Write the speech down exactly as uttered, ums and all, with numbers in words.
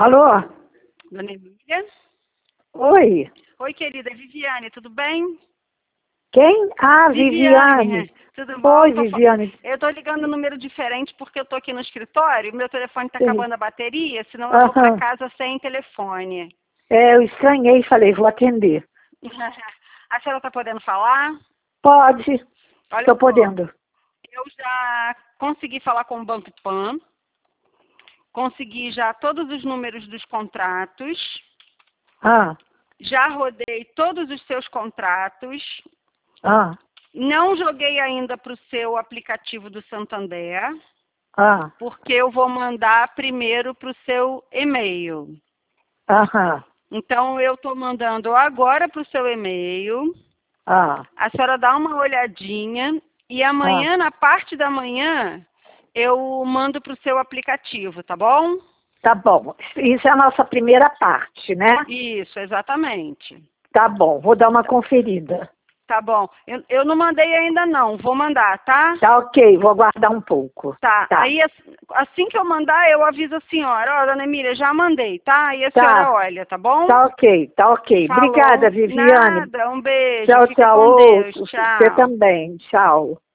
Alô? Dona Emília? Oi. Oi, querida. Viviane, tudo bem? Quem? Ah, Viviane. Viviane. Tudo bom? Oi, Tô fa- Viviane. Eu tô ligando um número diferente porque eu tô aqui no escritório, meu telefone tá Sim. acabando a bateria, senão eu vou pra Aham. casa sem telefone. É, eu estranhei e falei, vou atender. A senhora tá podendo falar? Pode. Olha Estou só, podendo. eu já consegui falar com o Banco Pan, consegui já todos os números dos contratos, Ah, já rodei todos os seus contratos, ah, não joguei ainda para o seu aplicativo do Santander, ah, porque eu vou mandar primeiro para o seu e-mail. aham, Então, eu estou mandando agora para o seu e-mail. ah, A senhora dá uma olhadinha e ah. amanhã, na parte da manhã, eu mando para o seu aplicativo, tá bom? Tá bom. Isso é a nossa primeira parte, né? Isso, exatamente. Tá bom, vou dar uma conferida. Tá bom. Eu, eu não mandei ainda não, vou mandar, tá? Tá ok, vou aguardar um pouco. Tá, Tá, aí as- assim que eu mandar, eu aviso a senhora. Ó, dona Emília, já mandei, tá? Aí a senhora tá, olha, tá bom? tá ok, tá ok. Falou. Obrigada, Viviane. Nada, um beijo. Tchau, Fica tchau. com Ô, Deus. você Tchau. também. Tchau.